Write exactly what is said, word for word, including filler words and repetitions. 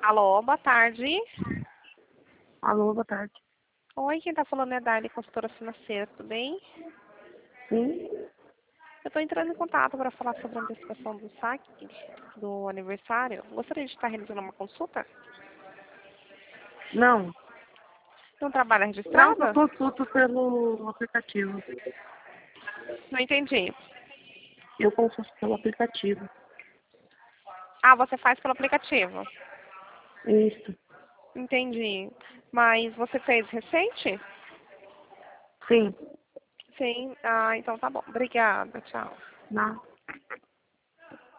Alô, boa tarde. Alô, boa tarde. Oi, quem tá falando é a Dali, consultora financeira, tudo bem? Sim? Eu tô entrando em contato para falar sobre a antecipação do saque do aniversário. Gostaria de estar realizando uma consulta? Não. Não trabalha Não, eu registrada? consulto pelo aplicativo. Não entendi. Eu consulto pelo aplicativo. Ah, você faz pelo aplicativo. Isso. Entendi. Mas você fez recente? Sim. Sim. Ah, então tá bom. Obrigada. Tchau. Não.